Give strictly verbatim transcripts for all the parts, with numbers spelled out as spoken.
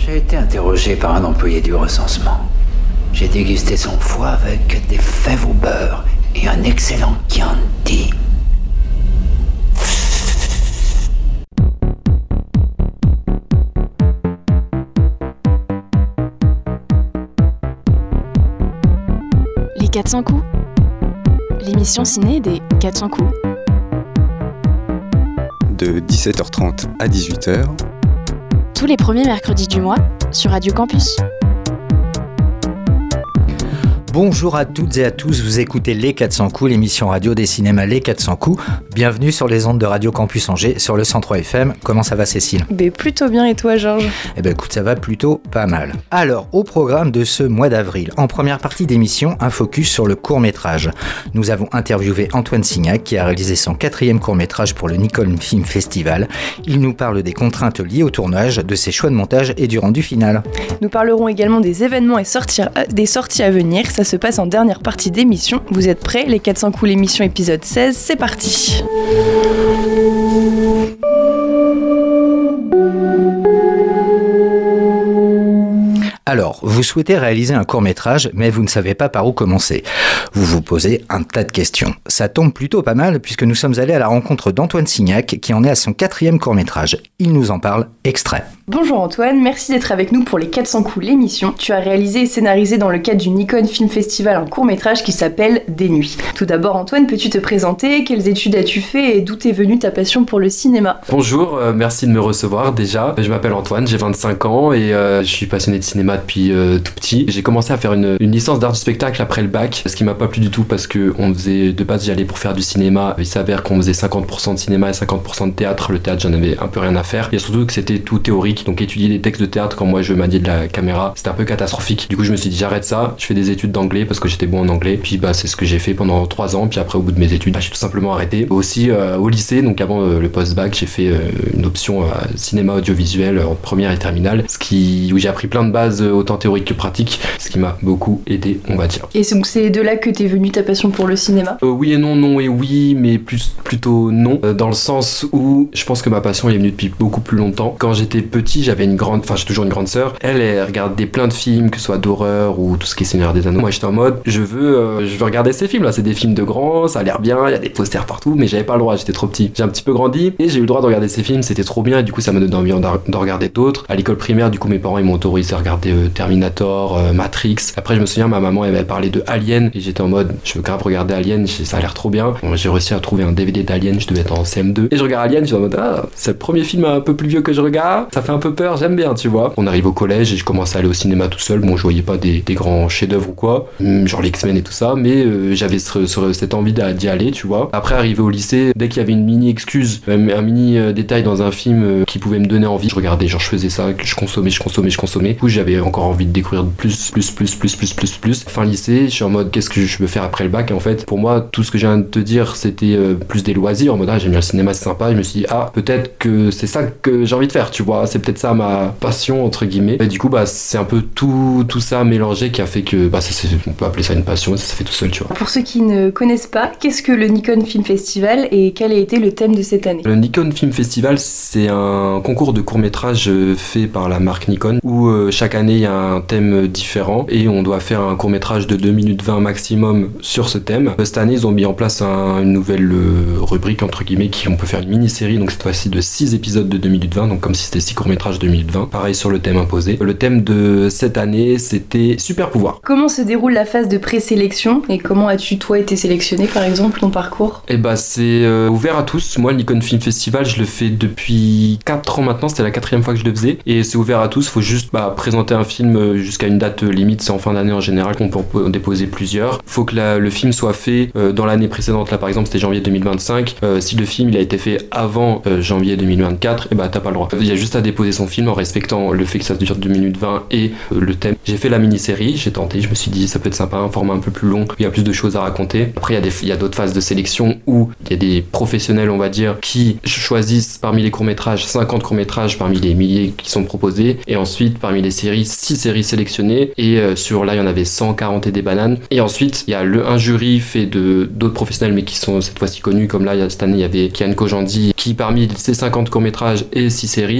J'ai été interrogé par un employé du recensement. J'ai dégusté son foie avec des fèves au beurre et un excellent Chianti. Les quatre cents coups. L'émission ciné des quatre cents coups. De dix-sept heures trente à dix-huit heures. Tous les premiers mercredis du mois sur Radio Campus. Bonjour à toutes et à tous, vous écoutez Les quatre cents coups, l'émission radio des cinémas Les quatre cents coups. Bienvenue sur les ondes de Radio Campus Angers, sur le cent trois F M. Comment ça va, Cécile ? Ben, plutôt bien, et toi, Georges ? Eh ben écoute, ça va plutôt pas mal. Alors, au programme de ce mois d'avril, en première partie d'émission, un focus sur le court-métrage. Nous avons interviewé Antoine Signac, qui a réalisé son quatrième court-métrage pour le Nikon Film Festival. Il nous parle des contraintes liées au tournage, de ses choix de montage et du rendu final. Nous parlerons également des événements et sorties, des sorties à venir. Ça se passe en dernière partie d'émission. Vous êtes prêts ? Les quatre cents coups, l'émission épisode seize, c'est parti. Alors, vous souhaitez réaliser un court-métrage, mais vous ne savez pas par où commencer. Vous vous posez un tas de questions. Ça tombe plutôt pas mal, puisque nous sommes allés à la rencontre d'Antoine Signac, qui en est à son quatrième court-métrage. Il nous en parle, extrait. Bonjour Antoine, merci d'être avec nous pour les quatre cents coups, l'émission. Tu as réalisé et scénarisé dans le cadre du Nikon Film Festival un court-métrage qui s'appelle Des Nuits. Tout d'abord Antoine, peux-tu te présenter ? Quelles études as-tu fait et d'où t'est venue ta passion pour le cinéma ? Bonjour, euh, merci de me recevoir déjà. Je m'appelle Antoine, j'ai vingt-cinq ans et euh, je suis passionné de cinéma depuis euh, tout petit. J'ai commencé à faire une, une licence d'art du spectacle après le bac, ce qui m'a pas plu du tout parce que on faisait, de base j'y allais pour faire du cinéma. Il s'avère qu'on faisait cinquante pour cent de cinéma et cinquante pour cent de théâtre. Le théâtre, j'en avais un peu rien à faire. Et surtout que c'était tout théorique, donc étudier des textes de théâtre quand moi je maniais de la caméra, c'était un peu catastrophique. Du coup je me suis dit j'arrête ça, je fais des études d'anglais parce que j'étais bon en anglais. Puis bah c'est ce que j'ai fait pendant trois ans. Puis après au bout de mes études, bah, j'ai tout simplement arrêté. Aussi euh, au lycée, donc avant euh, le post-bac, j'ai fait euh, une option euh, cinéma audiovisuel euh, en première et terminale, ce qui où j'ai appris plein de bases euh, autant théoriques que pratiques, ce qui m'a beaucoup aidé, on va dire. Et donc c'est de là que t'es venue ta passion pour le cinéma ? euh, Oui et non, non et oui, mais plus plutôt non, euh, dans le sens où je pense que ma passion elle est venue depuis beaucoup plus longtemps. Quand j'étais petit, j'avais une grande, enfin j'ai toujours une grande sœur. Elle, elle regardait plein de films, que ce soit d'horreur ou tout ce qui est Seigneur des Anneaux. Moi j'étais en mode, je veux, euh, je veux regarder ces films là. C'est des films de grands, ça a l'air bien, il y a des posters partout, mais j'avais pas le droit, j'étais trop petit. J'ai un petit peu grandi et j'ai eu le droit de regarder ces films, c'était trop bien et du coup ça m'a donné envie de regarder d'autres. À l'école primaire, du coup mes parents ils m'ont autorisé à regarder euh, Terminator, euh, Matrix. Après je me souviens, ma maman elle m'avait parlé de Alien et j'étais en mode, je veux grave regarder Alien, ça a l'air trop bien. Bon, j'ai réussi à trouver un D V D d'Alien, je devais être en C M deux et je regarde Alien, je suis en mode, ah c'est le premier film un peu plus vieux que je regarde, ça fait un peu peur, j'aime bien, tu vois. On arrive au collège et je commence à aller au cinéma tout seul. Bon, je voyais pas des, des grands chefs-d'œuvre ou quoi, genre les X-Men et tout ça, mais euh, j'avais ce, ce, cette envie d'y aller, tu vois. Après, arrivé au lycée, dès qu'il y avait une mini excuse, même un mini euh, détail dans un film euh, qui pouvait me donner envie, je regardais, genre je faisais ça, je consommais, je consommais, je consommais. Du coup, j'avais encore envie de découvrir plus, plus, plus, plus, plus, plus, plus. Fin lycée, je suis en mode, qu'est-ce que je veux faire après le bac ? Et en fait, pour moi, tout ce que je viens de te dire, c'était euh, plus des loisirs. En mode, ah, j'aime bien le cinéma, c'est sympa. Et je me suis dit, ah, peut-être que c'est ça que j'ai envie de faire, tu vois. C'est peut-être ça ma passion, entre guillemets. Et du coup, bah, c'est un peu tout, tout ça mélangé qui a fait que, bah, ça, c'est, on peut appeler ça une passion, ça se fait tout seul, tu vois. Pour ceux qui ne connaissent pas, qu'est-ce que le Nikon Film Festival et quel a été le thème de cette année ? Le Nikon Film Festival, c'est un concours de court-métrage fait par la marque Nikon où euh, chaque année, il y a un thème différent et on doit faire un court-métrage de deux minutes vingt maximum sur ce thème. Cette année, ils ont mis en place un, une nouvelle euh, rubrique, entre guillemets, qui on peut faire une mini-série, donc cette fois-ci de six épisodes de deux minutes vingt, donc comme si c'était six courts-métrages de deux minutes vingt. Pareil sur le thème imposé. Le thème de cette année, c'était super pouvoir. Comment se déroule la phase de présélection et comment as-tu toi été sélectionné par exemple, ton parcours ? Eh bah c'est euh, ouvert à tous. Moi le Nikon Film Festival, je le fais depuis quatre ans maintenant, c'était la quatrième fois que je le faisais et c'est ouvert à tous. Faut juste bah, présenter un film jusqu'à une date limite, c'est en fin d'année en général qu'on peut en déposer plusieurs. Faut que la, le film soit fait euh, dans l'année précédente. Là par exemple c'était janvier deux mille vingt-cinq. Euh, si le film il a été fait avant euh, janvier deux mille vingt-quatre, et bah t'as pas le droit. Il y a juste à déposer son film en respectant le fait que ça dure deux minutes vingt et euh, le thème. J'ai fait la mini-série, j'ai tenté, je me suis dit ça peut être sympa, un format un peu plus long, il y a plus de choses à raconter. Après il y a des, il y a d'autres phases de sélection où il y a des professionnels on va dire qui choisissent parmi les courts-métrages cinquante courts-métrages parmi les milliers qui sont proposés et ensuite parmi les séries six séries sélectionnées et euh, sur là il y en avait cent quarante et des bananes et ensuite il y a le, un jury fait de d'autres professionnels mais qui sont cette fois-ci connus comme là il y a, cette année il y avait Kian Kojandi qui parmi ces cinquante courts-métrages et six séries les regarde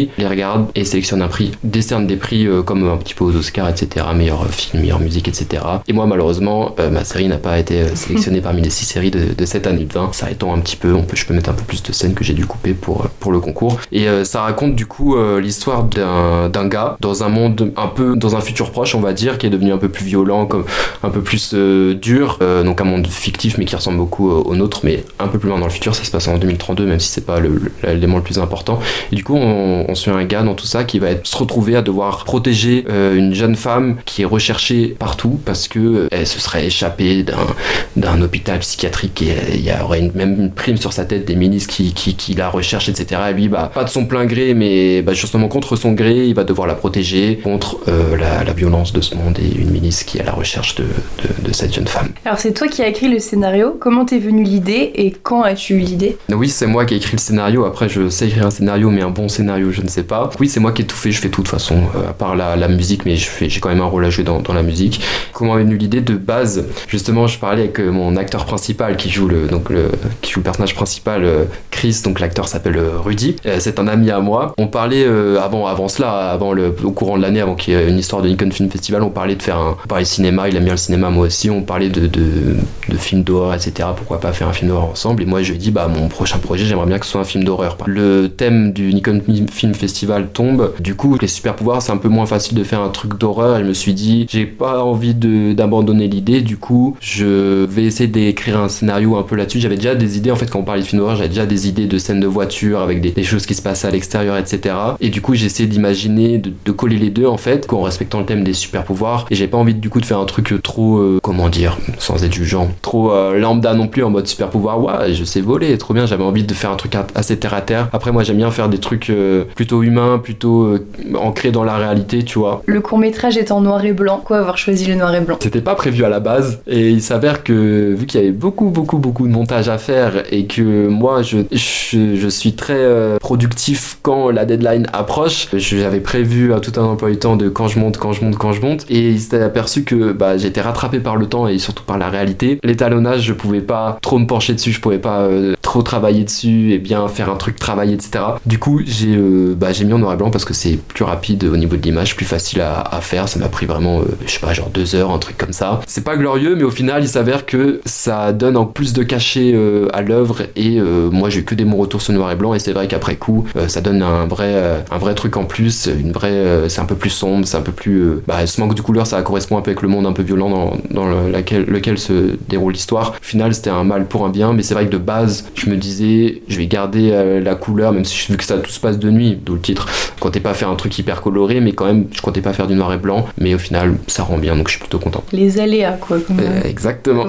regarde et sélectionne un prix, décerne des prix euh, comme un petit peu aux Oscars, et cetera. Meilleur film, meilleure musique, et cetera. Et moi, malheureusement, euh, ma série n'a pas été euh, sélectionnée parmi les six séries de, de cette année de vingt. S'arrêtant un petit peu, on peut, je peux mettre un peu plus de scènes que j'ai dû couper pour, pour le concours. Et euh, ça raconte du coup euh, l'histoire d'un, d'un gars dans un monde un peu, dans un futur proche, on va dire, qui est devenu un peu plus violent, comme, un peu plus euh, dur. Euh, donc un monde fictif, mais qui ressemble beaucoup euh, au nôtre, mais un peu plus loin dans le futur. Ça se passe en deux mille trente-deux, même si c'est pas le, le, l'élément le plus important. Et du coup, on, on suit un gars dans tout ça qui va être, se retrouver à devoir protéger euh, une jeune femme qui est recherchée partout parce que euh, elle se serait échappée d'un, d'un hôpital psychiatrique et il y aurait une, même une prime sur sa tête des milices qui, qui, qui la recherchent, et cetera. Et lui, bah, pas de son plein gré, mais bah, justement contre son gré, il va devoir la protéger contre euh, la, la violence de ce monde et une milice qui est à la recherche de, de, de cette jeune femme. Alors c'est toi qui as écrit le scénario, comment t'es venue l'idée et quand as-tu eu l'idée ? Oui, c'est moi qui ai écrit le scénario. Après, je sais écrire un scénario, mais un bon scénario, je ne sais pas. Oui, c'est moi qui ai tout fait, je fais tout de toute façon, euh, à part la, la musique, mais je fais, j'ai quand même un rôle à jouer dans, dans la musique. Comment est venue l'idée de base ? Justement, je parlais avec euh, mon acteur principal qui joue le, donc le, qui joue le personnage principal, euh, Chris, donc l'acteur s'appelle euh, Rudy. Euh, c'est un ami à moi. On parlait euh, avant, avant cela, avant le, au courant de l'année, avant qu'il y ait une histoire de Nikon Film Festival, on parlait de faire un, on parlait de cinéma, il aime bien le cinéma, moi aussi, on parlait de, de, de films d'horreur, et cetera. Pourquoi pas faire un film d'horreur ensemble ? Et moi, je lui ai dit, bah, mon prochain projet, j'aimerais bien que ce soit un film d'horreur. Le thème du Nikon Film Festival tombe. Du coup, les super pouvoirs, c'est un peu moins facile de faire un truc d'horreur. Et je me suis dit, j'ai pas envie de, d'abandonner l'idée. Du coup, je vais essayer d'écrire un scénario un peu là-dessus. J'avais déjà des idées, en fait, quand on parlait de film d'horreur, j'avais déjà des idées de scènes de voiture avec des, des choses qui se passaient à l'extérieur, et cetera. Et du coup, j'ai essayé d'imaginer, de, de coller les deux, en fait, en respectant le thème des super pouvoirs. Et j'avais pas envie, du coup, de faire un truc trop, euh, comment dire, sans être jugeant, trop euh, lambda non plus, en mode super pouvoir. Ouais, je sais voler, trop bien. J'avais envie de faire un truc assez terre à terre. Après, moi, j'aime bien faire des trucs euh, plutôt humains, plutôt euh, ancrés dans la réalité, tu vois. Le court-métrage est en noir et blanc. Pourquoi avoir choisi le noir et blanc ? C'était pas prévu à la base. Et il s'avère que, vu qu'il y avait beaucoup, beaucoup, beaucoup de montage à faire et que moi, je, je, je suis très euh, productif quand la deadline approche, j'avais prévu à tout un emploi du temps de quand je monte, quand je monte, quand je monte. Et il s'était aperçu que bah, j'étais rattrapé par le temps et surtout par la réalité. L'étalonnage, je pouvais pas trop me pencher dessus, je pouvais pas euh, trop travailler dessus et bien faire un truc travaillé, et cetera. Du coup, j'ai, euh, bah, j'ai mis en noir et blanc parce que c'est plus rapide au niveau de l'image, plus facile à, à faire. Ça m'a pris vraiment, euh, je sais pas, genre deux heures, un truc comme ça. C'est pas glorieux, mais au final, il s'avère que ça donne en plus de cachet euh, à l'œuvre et euh, moi, j'ai eu que des bons retours sur noir et blanc et c'est vrai qu'après coup, euh, ça donne un vrai, euh, un vrai truc en plus, une vraie, euh, c'est un peu plus sombre, c'est un peu plus, euh, bah, ce manque de couleur, ça correspond un peu avec le monde un peu violent dans, dans le, laquelle, lequel se déroule l'histoire. Au final, c'était un mal pour un bien, mais c'est vrai que de base, je me disais, je vais garder euh, la couleur, même si vu que ça tout se passe de nuit, d'où le titre. Je comptais pas faire un truc hyper coloré, mais quand même, je comptais pas faire du noir et blanc, mais au final, ça rend bien, donc je suis plutôt content. Les aléas, quoi. Comme... Euh, exactement.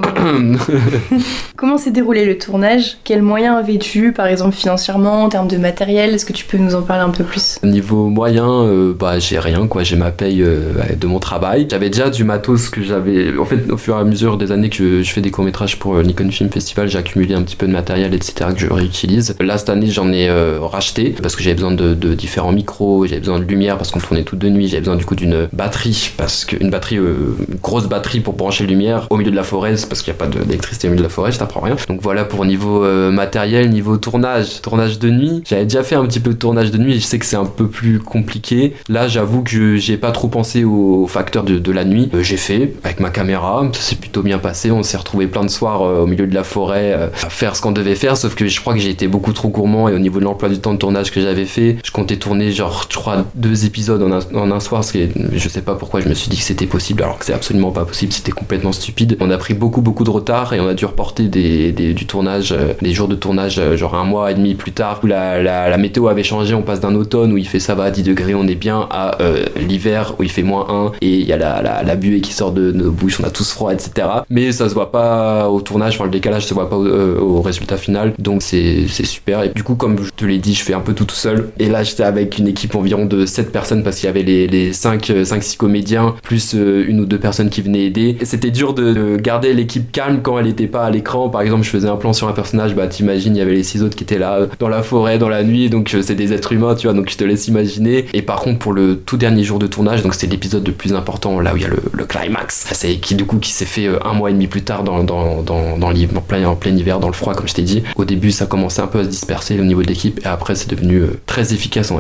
Comment s'est déroulé le tournage ? Quels moyens avais-tu, par exemple financièrement, en termes de matériel ? Est-ce que tu peux nous en parler un peu plus ? Niveau moyen, euh, bah j'ai rien, quoi. J'ai ma paye euh, de mon travail. J'avais déjà du matos que j'avais. En fait, au fur et à mesure des années que je, je fais des courts métrages pour euh, Nikon Film Festival, j'ai accumulé un petit peu de matériel, et cetera que je réutilise. Là cette année, j'en ai euh, racheté parce que j'avais besoin de, de différents micros, j'avais besoin de lumière parce qu'on tournait toutes de nuit, j'avais besoin du coup d'une batterie parce que une batterie, euh, une grosse batterie pour brancher les lumières au milieu de la forêt, c'est parce qu'il n'y a pas de, d'électricité au milieu de la forêt, je t'apprends rien. Donc voilà pour niveau euh, matériel, niveau tournage, tournage de nuit. J'avais déjà fait un petit peu de tournage de nuit et je sais que c'est un peu plus compliqué. Là, j'avoue que j'ai pas trop pensé au, au facteur de, de la nuit. Euh, j'ai fait avec ma caméra, ça s'est plutôt bien passé. On s'est retrouvé plein de soirs euh, au milieu de la forêt euh, à faire ce qu'on devait faire, sauf que je crois que j'ai été beaucoup trop gourmand et au niveau de l'emploi du temps de tournage que j'avais fait, je comptais tourner genre je crois deux épisodes en un, en un soir, parce que je sais pas pourquoi je me suis dit que c'était possible alors que c'est absolument pas possible, c'était complètement stupide. On a pris beaucoup beaucoup de retard et on a dû reporter des, des, du tournage, euh, des jours de tournage euh, genre un mois et demi plus tard où la, la, la météo avait changé, on passe d'un automne où il fait ça va à dix degrés, on est bien, à euh, l'hiver où il fait moins un et il y a la, la, la buée qui sort de nos bouches, on a tous froid, et cetera. Mais ça se voit pas au tournage, enfin le décalage se voit pas au, euh, au résultat final, donc c'est, c'est super. Et du coup, comme je te l'ai dit, je fais un peu tout tout seul. Et là, j'étais avec une équipe environ de sept personnes parce qu'il y avait les, les cinq six comédiens, plus euh, une ou deux personnes qui venaient aider. Et c'était dur de, de garder l'équipe calme quand elle était pas à l'écran. Par exemple, je faisais un plan sur un personnage, bah t'imagines, il y avait les six autres qui étaient là dans la forêt, dans la nuit, donc euh, c'est des êtres humains, tu vois, donc je te laisse imaginer. Et par contre, pour le tout dernier jour de tournage, donc c'était l'épisode le plus important, là où il y a le, le climax, c'est qui du coup qui s'est fait euh, un mois et demi plus tard dans, dans, dans, dans l'hiver, en plein, en plein hiver, dans le froid, comme je t'ai dit. Au début, ça commençait un peu à se disperser au niveau de l'équipe, et après, c'est devenu euh, très efficace. On a été ter-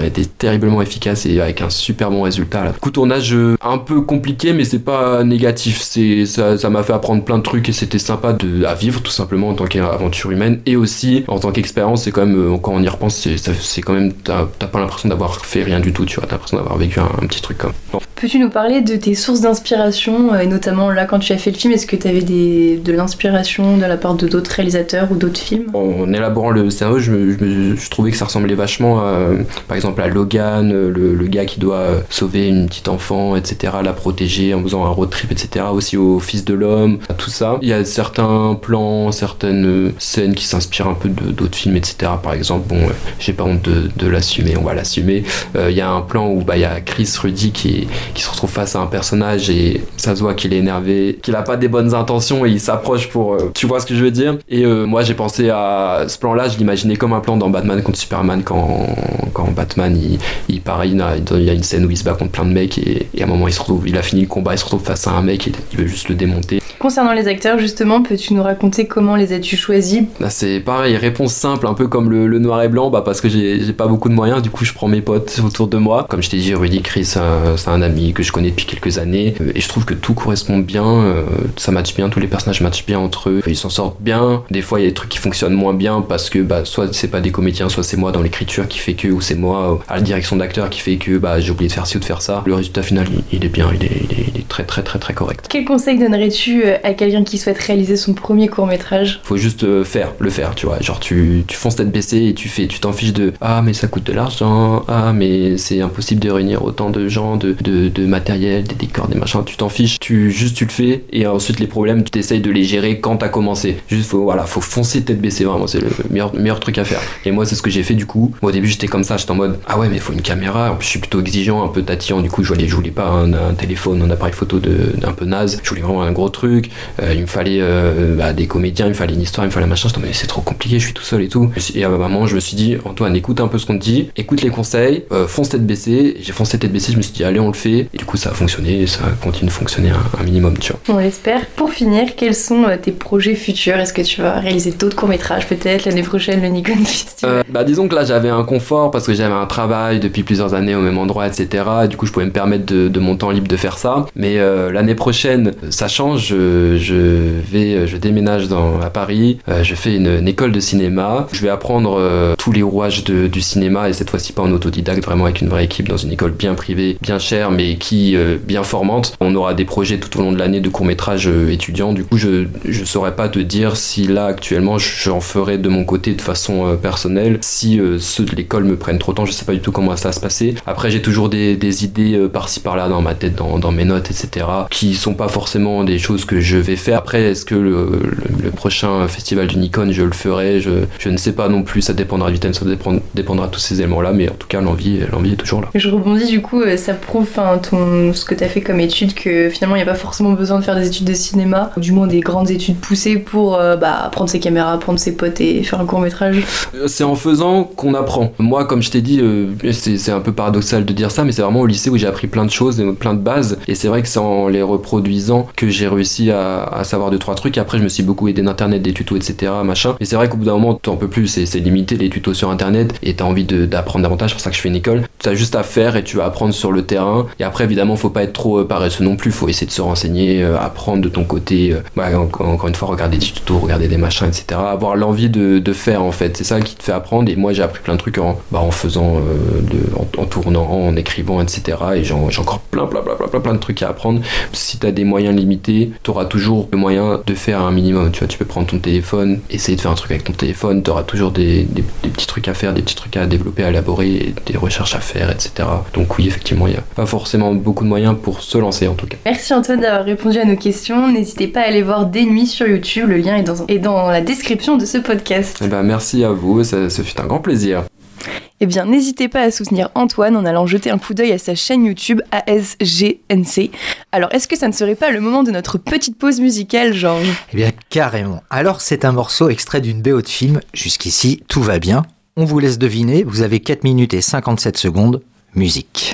terriblement efficace et avec un super bon résultat. Là. Du coup, tournage euh, un peu compliqué, mais c'est pas négatif. C'est, ça, ça m'a fait apprendre plein de trucs et c'était sympa de, à vivre tout simplement en tant qu'aventure humaine. Et aussi, en tant qu'expérience, c'est quand même, euh, quand on y repense, c'est, ça, c'est quand même, t'as, t'as pas l'impression d'avoir fait rien du tout, tu vois. T'as l'impression d'avoir vécu un, un petit truc comme. Bon. Peux-tu nous parler de tes sources d'inspiration, et notamment là quand tu as fait le film, est-ce que tu avais des, de l'inspiration de la part de d'autres réalisateurs ou d'autres films? En élaborant le scénario, je, me, je, me, je trouvais que ça ressemblait vachement à, par exemple à Logan, le, le gars qui doit sauver une petite enfant, et cetera, la protéger en faisant un road trip, et cetera. Aussi au Fils de l'homme, tout ça. Il y a certains plans, certaines scènes qui s'inspirent un peu de, d'autres films, et cetera. Par exemple, bon, j'ai pas honte de, de l'assumer, on va l'assumer. Euh, il y a un plan où bah, il y a Chris Rudy qui, qui se retrouve face à un personnage et ça se voit qu'il est énervé, qu'il a pas des bonnes intentions et il s'approche pour... Euh, tu vois ce que je veux dire? Et euh, moi j'ai pensé à ce plan-là, je l'imaginais comme un plan dans Batman contre Superman quand, quand Batman il, il pareil, il, a, il y a une scène où il se bat contre plein de mecs et, et à un moment il se retrouve, il a fini le combat, il se retrouve face à un mec et il veut juste le démonter. Concernant les acteurs justement, peux-tu nous raconter comment les as-tu choisis? Bah, c'est pareil, réponse simple, un peu comme le, le noir et blanc, bah, parce que j'ai, j'ai pas beaucoup de moyens, du coup je prends mes potes autour de moi. Comme je t'ai dit, Rudy Chris, c'est un, c'est un ami que je connais depuis quelques années et je trouve que tout correspond bien, euh, ça match bien, tous les personnages matchent bien entre eux, ils s'en sortent bien. Des fois il y a des trucs qui fonctionnent moins bien parce que bah, soit c'est pas des comédiens, soit c'est moi dans l'écriture qui fait que, ou c'est moi à la direction d'acteur qui fait que bah, j'ai oublié de faire ci ou de faire ça. Le résultat final il, il est bien, il est, il, est, il est très très très très correct. Quel conseil donnerais-tu à quelqu'un qui souhaite réaliser son premier court-métrage? Faut juste euh, faire, le faire, tu vois. Genre tu, tu fonces tête baissée et tu fais, tu t'en fiches de ah mais ça coûte de l'argent, ah mais c'est impossible de réunir autant de gens, de, de, de matériel, des décors, des machins, tu t'en fiches, tu, juste tu le fais et ensuite les problèmes tu t'essayes de les gérer quand t'as commencé. Juste faut, voilà, faut foncer tête baissée vraiment, c'est le meilleur, meilleur truc à faire. Et moi c'est ce que j'ai fait du coup. Moi, au début j'étais comme ça, j'étais en mode ah ouais mais faut une caméra, en plus je suis plutôt exigeant, un peu tatillon, du coup je voulais, je voulais pas un, un téléphone, un appareil photo de, d'un peu naze, je voulais vraiment un gros truc, euh, il me fallait euh, bah, des comédiens, il me fallait une histoire, il me fallait machin, je me mais c'est trop compliqué, je suis tout seul et tout. Et à un moment je me suis dit Antoine écoute un peu ce qu'on te dit, écoute les conseils, euh, fonce tête baissée. Et j'ai foncé tête baissée, je me suis dit allez on le fait et du coup ça a fonctionné et ça continue de fonctionner un, un minimum, tu vois. On l'espère. Pour finir, quels sont euh, tes projets futurs? Est-ce que tu vas réaliser d'autres courts-métrages peut-être l'année prochaine, le Nikon Festival? euh, Bah disons que là j'avais un confort parce que j'avais un travail depuis plusieurs années au même endroit, et cetera. Du coup je pouvais me permettre de, de mon temps libre de faire ça. Mais euh, l'année prochaine ça change, je, je vais, je déménage dans, à Paris, euh, je fais une, une école de cinéma, je vais apprendre euh, tous les rouages de, du cinéma et cette fois-ci pas en autodidacte, vraiment avec une vraie équipe dans une école bien privée, bien chère mais qui euh, bien formante. On aura des projets tout au long de l'année de courts-métrages euh, étudiants. Du coup je, je saurais pas te dire si là actuellement j'en ferai de mon côté de façon euh, personnelle, si euh, ceux de l'école me prennent trop de temps, je sais pas du tout comment ça va se passer. Après j'ai toujours des, des idées euh, par-ci par-là dans ma tête, dans, dans mes notes, et cetera qui sont pas forcément des choses que je vais faire. Après est-ce que le, le, le prochain festival du Nikon je le ferai, je, je ne sais pas non plus, ça dépendra du thème, ça dépend, dépendra de tous ces éléments là, mais en tout cas l'envie, l'envie est toujours là. Je rebondis du coup, ça prouve ton, ce que tu as fait comme étude, que finalement il n'y a pas forcément besoin de faire des études de cinéma, du moins des grandes études poussées pour euh, bah, prendre ses caméras, prendre ses potes et faire un court métrage. C'est en faisant qu'on apprend. Moi comme je t'ai dit, euh, c'est, c'est un peu paradoxal de dire ça, mais c'est vraiment au lycée où j'ai appris plein de choses, plein de bases, et c'est vrai que c'est en les reproduisant que j'ai réussi à, à savoir deux trois trucs. Après je me suis beaucoup aidé d'internet, des tutos, etc, machin, et c'est vrai qu'au bout d'un moment t'en peux plus, c'est, c'est limité les tutos sur internet et t'as envie de, d'apprendre davantage, c'est pour ça que je fais une école. T'as juste à faire et tu vas apprendre sur le terrain, et après évidemment faut pas être trop euh, paresseux non plus, faut essayer de se renseigner, euh, apprendre de ton côté, euh, bah, encore, encore une fois regarder des tutos, regarder des machins, etc, avoir l'envie de, de faire en fait, c'est ça qui te fait apprendre. Et moi j'ai appris plein de trucs en, bah, en faisant euh, de, en, en tournant, en écrivant, etc, et j'ai, j'ai encore plein plein, plein plein plein plein de trucs à apprendre. Si t'as des moyens limités, t'auras toujours le moyen de faire un minimum, tu vois, tu peux prendre ton téléphone, essayer de faire un truc avec ton téléphone, t'auras toujours des, des, des petits trucs à faire, des petits trucs à développer, à élaborer, des recherches à faire, et cetera. Donc oui, effectivement, il n'y a pas forcément beaucoup de moyens pour se lancer en tout cas. Merci Antoine d'avoir répondu à nos questions. N'hésitez pas à aller voir Des Nuits sur YouTube, le lien est dans, est dans la description de ce podcast. Et ben, merci à vous, ça, ça fut un grand plaisir. Eh bien, n'hésitez pas à soutenir Antoine en allant jeter un coup d'œil à sa chaîne YouTube A S G N C. Alors, est-ce que ça ne serait pas le moment de notre petite pause musicale, Georges ? Eh bien, carrément. Alors, c'est un morceau extrait d'une B O de film. Jusqu'ici, tout va bien. On vous laisse deviner. Vous avez quatre minutes et cinquante-sept secondes. Musique.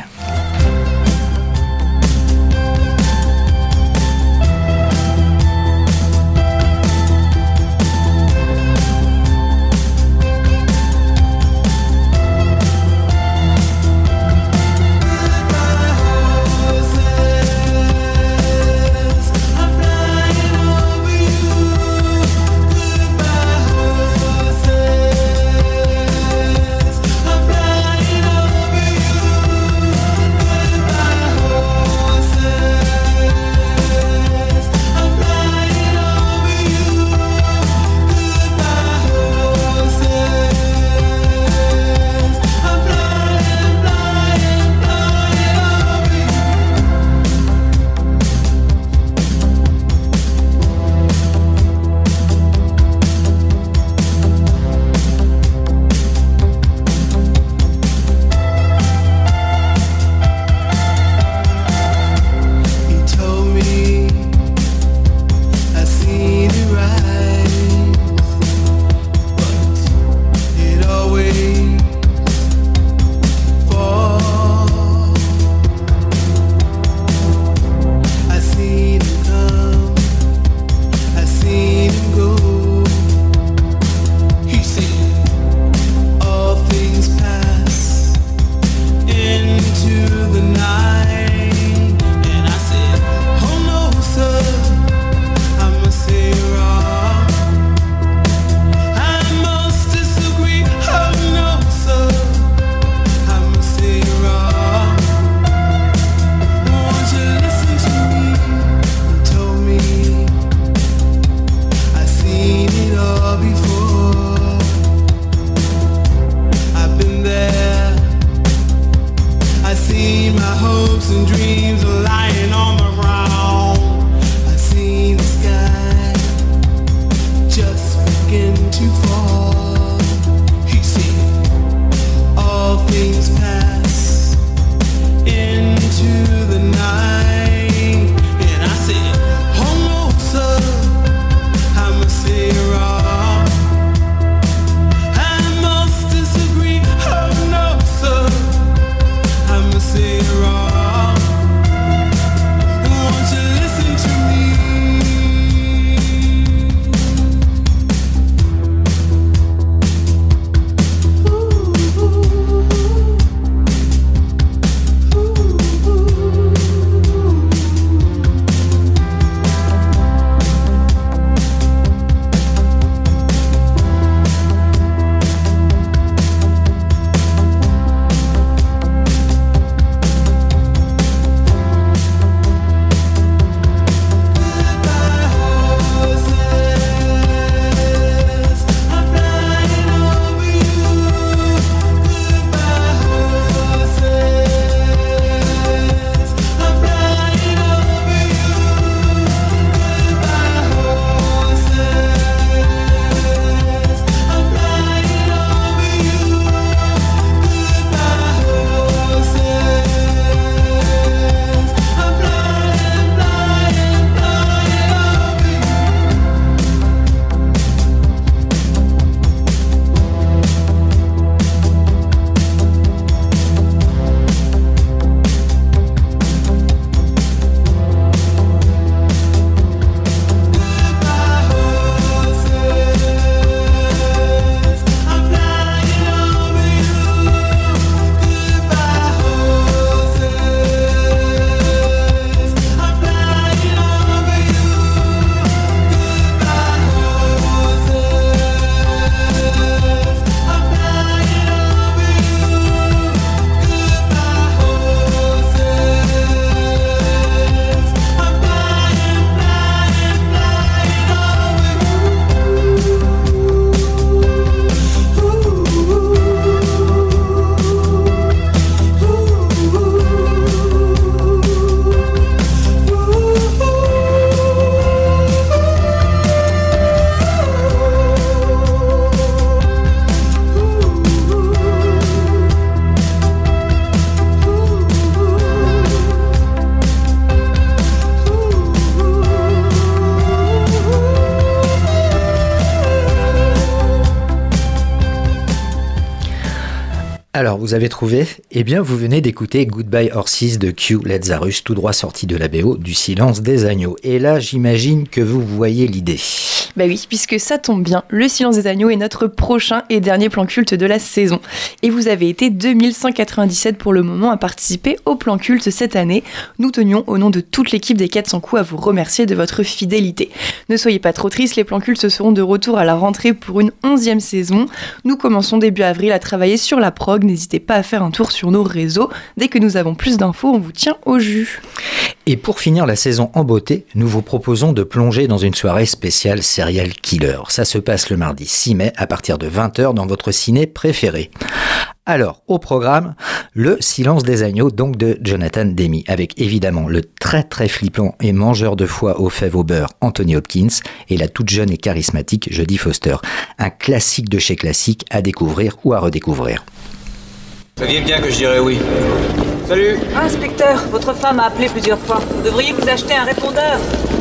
Alors, vous avez trouvé ? Eh bien, vous venez d'écouter Goodbye Horses de Q Lazarus, tout droit sorti de la B O du Silence des Agneaux. Et là, j'imagine que vous voyez l'idée. Bah oui, puisque ça tombe bien, Le Silence des Agneaux est notre prochain et dernier plan culte de la saison. Et vous avez été deux mille cent quatre-vingt-dix-sept pour le moment à participer au plan culte cette année. Nous tenions, au nom de toute l'équipe des quatre cents coups, à vous remercier de votre fidélité. Ne soyez pas trop tristes, les plans cultes seront de retour à la rentrée pour une onzième saison. Nous commençons début avril à travailler sur la prog. N'hésitez pas à faire un tour sur nos réseaux. Dès que nous avons plus d'infos, on vous tient au jus. Et pour finir la saison en beauté, nous vous proposons de plonger dans une soirée spéciale Serial Killer. Ça se passe le mardi six mai à partir de vingt heures dans votre ciné préféré. Alors, au programme, Le Silence des Agneaux, donc de Jonathan Demme, avec évidemment le très très flippant et mangeur de foie aux fèves au beurre Anthony Hopkins et la toute jeune et charismatique Jodie Foster. Un classique de chez classique à découvrir ou à redécouvrir. Vous saviez bien que je dirais oui. Salut. Inspecteur, votre femme a appelé plusieurs fois. Vous devriez vous acheter un répondeur.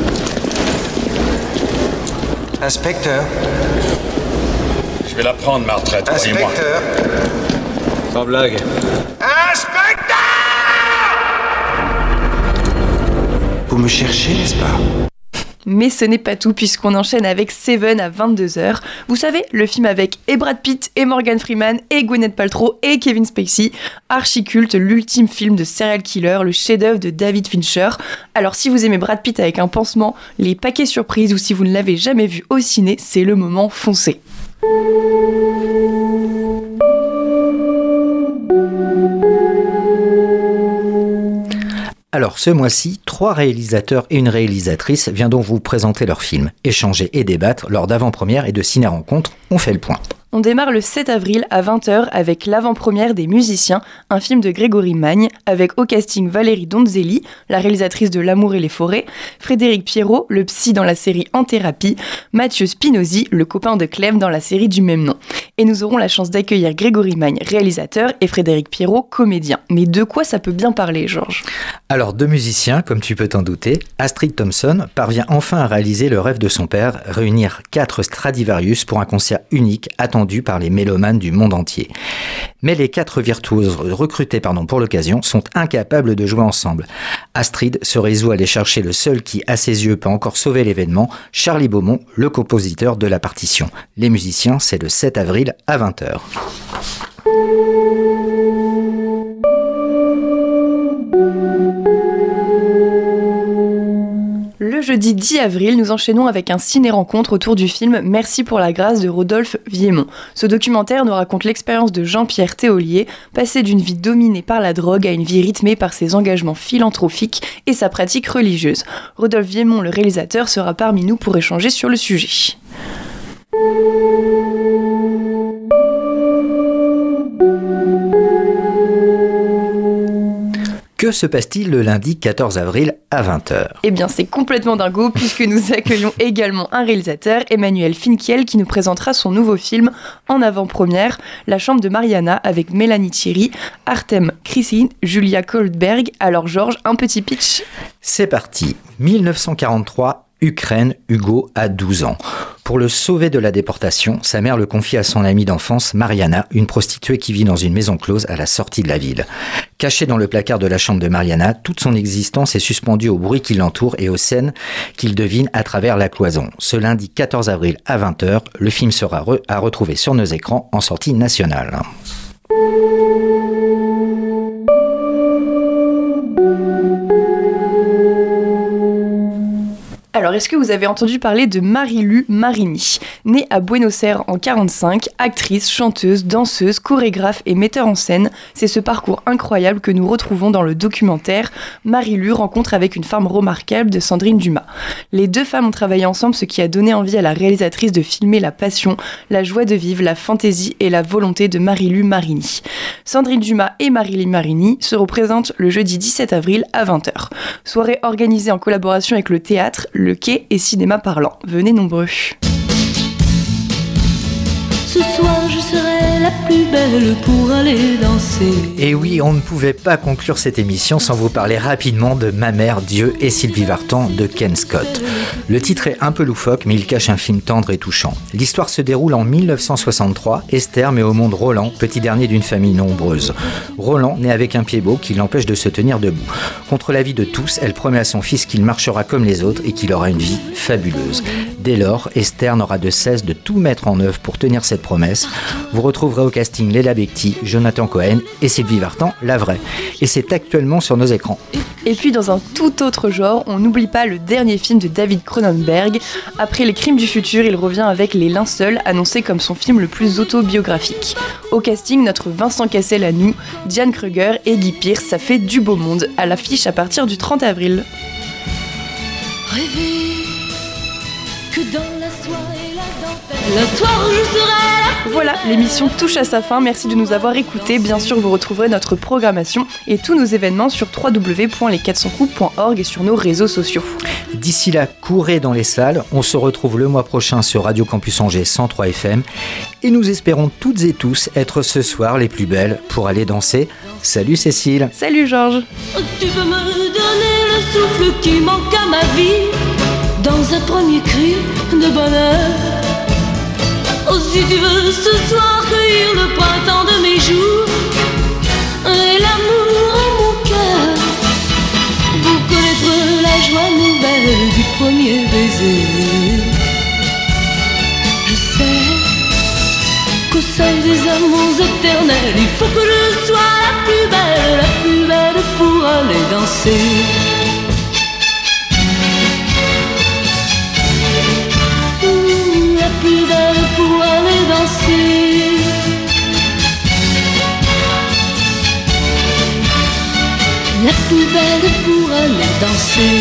Inspecteur. Je vais la prendre, ma retraite, croyez-moi. Inspecteur. Sans blague. Inspecteur! Vous me cherchez, n'est-ce pas? Mais ce n'est pas tout, puisqu'on enchaîne avec Seven à vingt-deux heures. Vous savez, le film avec et Brad Pitt, et Morgan Freeman, et Gwyneth Paltrow, et Kevin Spacey. Archi-culte, l'ultime film de serial killer, le chef-d'œuvre de David Fincher. Alors si vous aimez Brad Pitt avec un pansement, les paquets surprises, ou si vous ne l'avez jamais vu au ciné, c'est le moment, foncez. Alors ce mois-ci, trois réalisateurs et une réalisatrice viennent donc vous présenter leur film. Échanger et débattre lors d'avant-première et de ciné-rencontres, on fait le point. On démarre le sept avril à vingt heures avec l'avant-première des Musiciens, un film de Grégory Magne, avec au casting Valérie Donzelli, la réalisatrice de L'amour et les forêts, Frédéric Pierrot, le psy dans la série En thérapie, Mathieu Spinozzi, le copain de Clem dans la série du même nom. Et nous aurons la chance d'accueillir Grégory Magne, réalisateur, et Frédéric Pierrot, comédien. Mais de quoi ça peut bien parler, Georges ? Alors, deux musiciens, comme tu peux t'en douter, Astrid Thompson parvient enfin à réaliser le rêve de son père, réunir quatre Stradivarius pour un concert unique attendu par les mélomanes du monde entier. Mais les quatre virtuoses recrutés pardon, pour l'occasion sont incapables de jouer ensemble. Astrid se résout à aller chercher le seul qui, à ses yeux, peut encore sauver l'événement, Charlie Beaumont, le compositeur de la partition. Les musiciens, c'est le sept avril à vingt heures. Le jeudi dix avril, nous enchaînons avec un ciné-rencontre autour du film Merci pour la grâce de Rodolphe Viémont. Ce documentaire nous raconte l'expérience de Jean-Pierre Théolier, passé d'une vie dominée par la drogue à une vie rythmée par ses engagements philanthropiques et sa pratique religieuse. Rodolphe Viémont, le réalisateur, sera parmi nous pour échanger sur le sujet. Que se passe-t-il le lundi quatorze avril à vingt heures ? Eh bien, c'est complètement dingo puisque nous accueillons également un réalisateur, Emmanuel Finkiel, qui nous présentera son nouveau film en avant-première, La chambre de Mariana, avec Mélanie Thierry, Artem Christine, Julia Goldberg. Alors Georges, un petit pitch ? C'est parti. dix-neuf cent quarante-trois, Ukraine, Hugo a douze ans. Pour le sauver de la déportation, sa mère le confie à son amie d'enfance, Mariana, une prostituée qui vit dans une maison close à la sortie de la ville. Cachée dans le placard de la chambre de Mariana, toute son existence est suspendue au bruit qui l'entoure et aux scènes qu'il devine à travers la cloison. Ce lundi quatorze avril à vingt heures, le film sera re- à retrouver sur nos écrans en sortie nationale. Alors, est-ce que vous avez entendu parler de Marilu Marini ? Née à Buenos Aires en quarante-cinq, actrice, chanteuse, danseuse, chorégraphe et metteur en scène, c'est ce parcours incroyable que nous retrouvons dans le documentaire Marilu, rencontre avec une femme remarquable de Sandrine Dumas. Les deux femmes ont travaillé ensemble, ce qui a donné envie à la réalisatrice de filmer la passion, la joie de vivre, la fantaisie et la volonté de Marilu Marini. Sandrine Dumas et Marilu Marini se représentent le jeudi dix-sept avril à vingt heures. Soirée organisée en collaboration avec le théâtre, le Quai et Cinéma Parlant. Venez nombreux. Ce soir je serai la plus belle pour aller danser. Et oui, on ne pouvait pas conclure cette émission sans vous parler rapidement de Ma mère, Dieu et Sylvie Vartan de Ken Scott. Le titre est un peu loufoque, mais il cache un film tendre et touchant. L'histoire se déroule en mille neuf cent soixante-trois. Esther met au monde Roland, petit dernier d'une famille nombreuse. Roland naît avec un pied beau qui l'empêche de se tenir debout. Contre l'avis de tous, elle promet à son fils qu'il marchera comme les autres et qu'il aura une vie fabuleuse. Dès lors, Esther n'aura de cesse de tout mettre en œuvre pour tenir cette promesse. Vous retrouverez au casting Léla Becti, Jonathan Cohen et Sylvie Vartan, la vraie. Et c'est actuellement sur nos écrans. Et puis dans un tout autre genre, on n'oublie pas le dernier film de David Cronenberg. Après Les Crimes du futur, il revient avec Les Linceuls, annoncé comme son film le plus autobiographique. Au casting, notre Vincent Cassel à nous, Diane Kruger et Guy Pearce, ça fait du beau monde. À l'affiche à partir du trente avril. Rêver que dans la soirée, la dentelle, la soirée je serai la... Voilà, l'émission touche à sa fin. Merci de nous avoir écoutés. Bien sûr, vous retrouverez notre programmation et tous nos événements sur w w w point les quatre cents coups point org et sur nos réseaux sociaux. D'ici là, courez dans les salles. On se retrouve le mois prochain sur Radio Campus Angers cent trois F M. Et nous espérons toutes et tous être ce soir les plus belles pour aller danser. Salut Cécile. Salut Georges. Tu peux me donner le souffle qui manque à ma vie dans un premier cri de bonheur. Oh, si tu veux ce soir cueillir le printemps de mes jours et l'amour en mon cœur pour connaître la joie nouvelle du premier baiser. Je sais qu'au seuil des amours éternels, il faut que je sois la plus belle, la plus belle pour aller danser. La plus belle pour aller danser. La plus belle pour aller danser.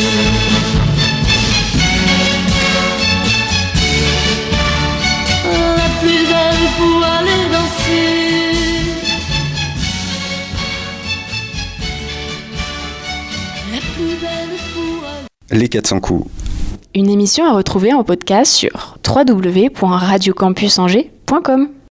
La plus belle pour aller danser. La plus belle pour aller... Les quatre cents coups. Une émission à retrouver en podcast sur w w w point radio campus angers point com.